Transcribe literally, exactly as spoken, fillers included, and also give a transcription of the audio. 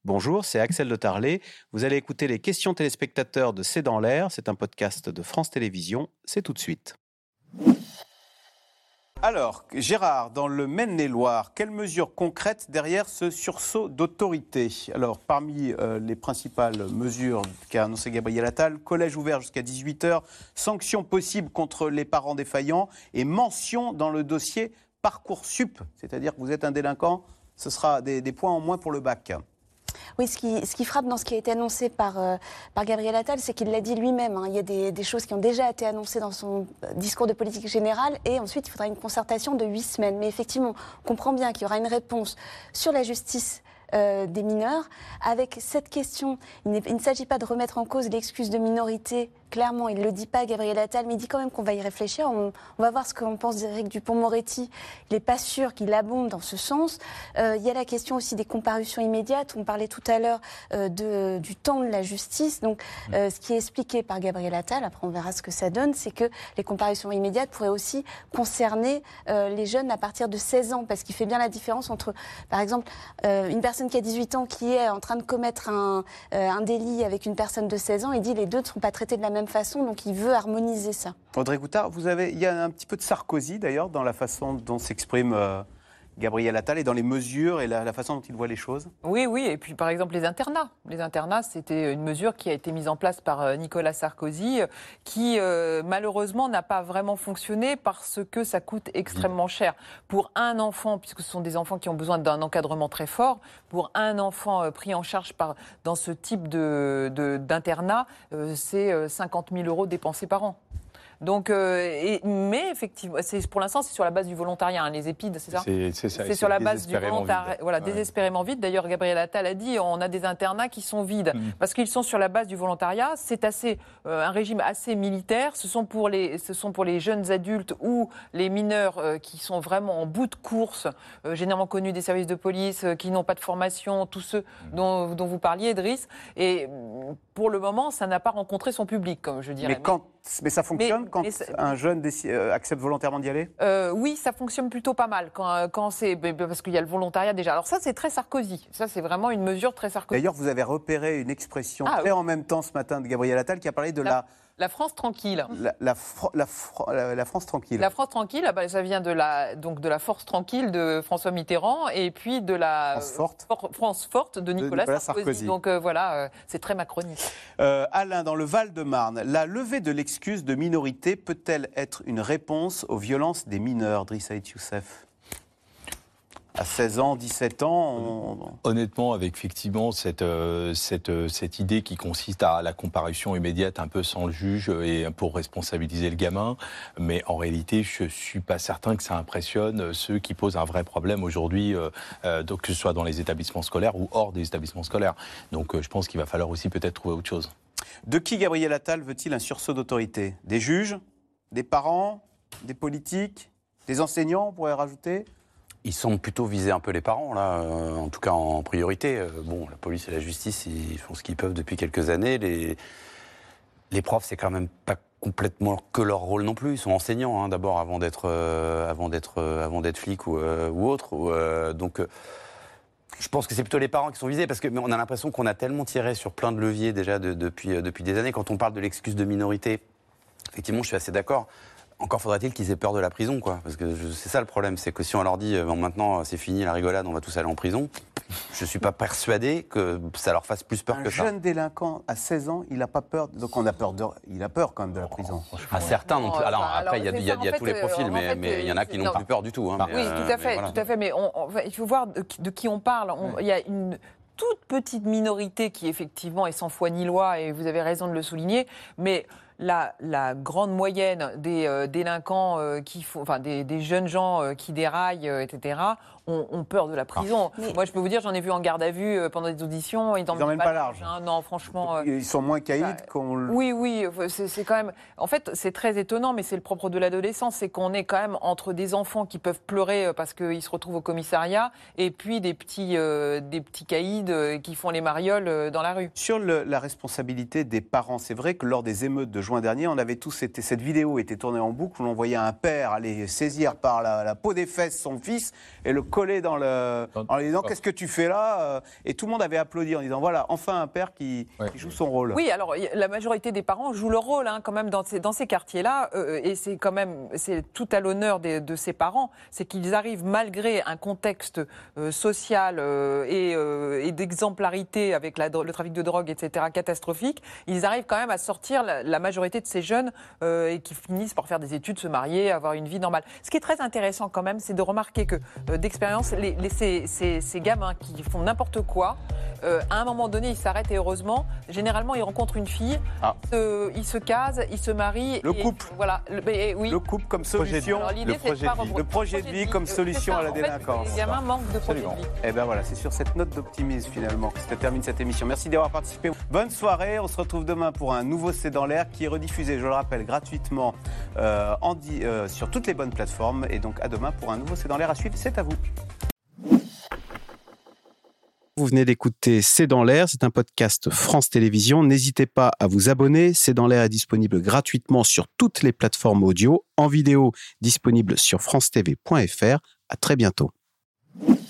Bonjour, c'est Axel de Tarlet. Vous allez écouter les questions téléspectateurs de C'est dans l'air. C'est un podcast de France Télévisions. C'est tout de suite. Alors, Gérard, dans le Maine-et-Loire, quelles mesures concrètes derrière ce sursaut d'autorité ? Alors, parmi euh, les principales mesures qu'a annoncé Gabriel Attal, collège ouvert jusqu'à dix-huit heures, sanctions possibles contre les parents défaillants et mention dans le dossier Parcoursup, c'est-à-dire que vous êtes un délinquant, ce sera des, des points en moins pour le bac. Oui, ce qui, ce qui frappe dans ce qui a été annoncé par, euh, par Gabriel Attal, c'est qu'il l'a dit lui-même. Hein, il y a des, des choses qui ont déjà été annoncées dans son discours de politique générale et ensuite il faudra une concertation de huit semaines. Mais effectivement, on comprend bien qu'il y aura une réponse sur la justice euh, des mineurs. Avec cette question, il, il ne s'agit pas de remettre en cause l'excuse de minorité. Clairement, il ne le dit pas, Gabriel Attal, mais il dit quand même qu'on va y réfléchir. On, on va voir ce qu'en pense d'Éric Dupond-Moretti. Il n'est pas sûr qu'il abonde dans ce sens. Euh, il y a la question aussi des comparutions immédiates. On parlait tout à l'heure euh, de, du temps de la justice. Donc, euh, ce qui est expliqué par Gabriel Attal, après on verra ce que ça donne, c'est que les comparutions immédiates pourraient aussi concerner euh, les jeunes à partir de seize ans, parce qu'il fait bien la différence entre, par exemple, euh, une personne qui a dix-huit ans qui est en train de commettre un, euh, un délit avec une personne de seize ans. Il dit les deux ne seront pas traités de la même façon, donc il veut harmoniser ça. Audrey Goutard, vous avez, il y a un petit peu de Sarkozy d'ailleurs dans la façon dont s'exprime euh, Gabriel Attal et dans les mesures et la, la façon dont il voit les choses. Oui, oui, et puis par exemple les internats. Les internats, c'était une mesure qui a été mise en place par Nicolas Sarkozy, qui euh, malheureusement n'a pas vraiment fonctionné parce que ça coûte extrêmement cher. Pour un enfant, puisque ce sont des enfants qui ont besoin d'un encadrement très fort, pour un enfant euh, pris en charge par, dans ce type de, de, d'internat, euh, c'est cinquante mille euros dépensés par an. Donc, euh, et, mais effectivement, c'est, pour l'instant, c'est sur la base du volontariat, hein, les EPID, c'est ça ? C'est, c'est, ça, c'est c'est sur la base du volontariat, vide. voilà, ouais. désespérément vide. D'ailleurs, Gabriel Attal a dit, on a des internats qui sont vides mmh. parce qu'ils sont sur la base du volontariat. C'est assez, euh, un régime assez militaire. Ce sont pour les, ce sont pour les jeunes adultes ou les mineurs euh, qui sont vraiment en bout de course, euh, généralement connus des services de police, euh, qui n'ont pas de formation, tous ceux mmh. dont, dont vous parliez, Idriss. Et pour le moment, ça n'a pas rencontré son public, comme je dirais. Mais quand Mais ça fonctionne mais, quand mais un jeune décide, euh, accepte volontairement d'y aller euh, Oui, ça fonctionne plutôt pas mal quand, quand c'est parce qu'il y a le volontariat déjà. Alors ça, c'est très Sarkozy. Ça, c'est vraiment une mesure très Sarkozy. D'ailleurs, vous avez repéré une expression ah, très oui. en même temps ce matin de Gabriel Attal qui a parlé de la... la... La France tranquille. La, la, fr- la, fr- la, la France tranquille. La France tranquille, bah, ça vient de la, donc de la force tranquille de François Mitterrand et puis de la France forte, for- France forte de Nicolas, de Nicolas Sarkozy. Sarkozy. Donc euh, voilà, euh, c'est très macroniste. Euh, Alain, dans le Val-de-Marne, la levée de l'excuse de minorité peut-elle être une réponse aux violences des mineurs, Driss Ait Youssef ? À seize ans, dix-sept ans on... Honnêtement, avec effectivement cette, euh, cette, cette idée qui consiste à la comparution immédiate un peu sans le juge et pour responsabiliser le gamin, mais en réalité, je ne suis pas certain que ça impressionne ceux qui posent un vrai problème aujourd'hui, euh, euh, donc, que ce soit dans les établissements scolaires ou hors des établissements scolaires. Donc euh, je pense qu'il va falloir aussi peut-être trouver autre chose. De qui Gabriel Attal veut-il un sursaut d'autorité ? Des juges ? Des parents ? Des politiques ? Des enseignants, on pourrait rajouter ? Ils semblent plutôt viser un peu les parents, là, euh, en tout cas en priorité. Euh, bon, la police et la justice, ils font ce qu'ils peuvent depuis quelques années. Les, les profs, c'est quand même pas complètement que leur rôle non plus. Ils sont enseignants, hein, d'abord, avant d'être, euh, avant d'être, euh, avant d'être flics ou, euh, ou autres. Ou, euh, donc, euh, je pense que c'est plutôt les parents qui sont visés, parce qu'on a l'impression qu'on a tellement tiré sur plein de leviers déjà de, depuis, euh, depuis des années. Quand on parle de l'excuse de minorité, effectivement, je suis assez d'accord. Encore faudrait-il qu'ils aient peur de la prison, quoi. Parce que je, c'est ça le problème, c'est que si on leur dit bon, maintenant c'est fini la rigolade, on va tous aller en prison, je suis pas persuadé que ça leur fasse plus peur un que ça. Un jeune délinquant à seize ans, il a pas peur. Donc on a peur de, il a peur quand même de la prison. Oh, à certains non plus. Alors, alors après il y a, y a, y a tous les profils, euh, mais il fait, y en a qui n'ont non, plus peur du tout. Hein, oui, mais, tout à fait, voilà. tout à fait. Mais on, on, il faut voir de, de qui on parle. Il y a une toute petite minorité qui effectivement est sans foi ni loi, et vous avez raison de le souligner, mais La, la grande moyenne des euh, délinquants euh, qui font, enfin des, des jeunes gens euh, qui déraillent, euh, et cetera, ont, ont peur de la prison. Ah, Moi, je peux vous dire, j'en ai vu en garde à vue euh, pendant des auditions. Ils n'emmènent pas, pas large. Hein. Non, franchement. Euh, ils sont moins caïds bah, qu'on. Oui, oui. C'est, c'est quand même. En fait, c'est très étonnant, mais c'est le propre de l'adolescence, c'est qu'on est quand même entre des enfants qui peuvent pleurer parce qu'ils se retrouvent au commissariat, et puis des petits, euh, des petits caïds euh, qui font les marioles euh, dans la rue. Sur le, la responsabilité des parents, c'est vrai que lors des émeutes de juin juin dernier, on avait tous été, cette vidéo était tournée en boucle où l'on voyait un père aller saisir par la, la peau des fesses son fils et le coller dans le, en lui disant qu'est-ce que tu fais là? Et tout le monde avait applaudi en disant voilà, enfin un père qui, ouais. qui joue son rôle. Oui, alors la majorité des parents jouent leur rôle hein, quand même dans ces, dans ces quartiers-là euh, et c'est quand même c'est tout à l'honneur de, de ces parents, c'est qu'ils arrivent malgré un contexte euh, social euh, et, euh, et d'exemplarité avec la, le trafic de drogue, et cetera, catastrophique, ils arrivent quand même à sortir la, la majorité de ces jeunes euh, et qui finissent par faire des études, se marier, avoir une vie normale. Ce qui est très intéressant quand même, c'est de remarquer que euh, d'expérience, les, les, ces, ces, ces gamins qui font n'importe quoi, euh, à un moment donné, ils s'arrêtent et heureusement, généralement, ils rencontrent une fille, ah. ils, se, ils se casent, ils se marient. Le et, couple. Voilà. Le, et, oui. le couple comme solution. Alors, le, projet de vie. le projet de vie comme solution ça, à la en fait, délinquance. Les gamins manquent de projet de vie. Et bien voilà, c'est sur cette note d'optimisme finalement que se termine cette émission. Merci d'avoir participé. Bonne soirée. On se retrouve demain pour un nouveau C'est dans l'air qui est rediffusé, je le rappelle, gratuitement euh, en di- euh, sur toutes les bonnes plateformes. Et donc à demain pour un nouveau C'est dans l'air à suivre. C'est à vous. Vous venez d'écouter C'est dans l'air, c'est un podcast France Télévisions. N'hésitez pas à vous abonner. C'est dans l'air est disponible gratuitement sur toutes les plateformes audio, en vidéo disponible sur france t v point f r. À très bientôt.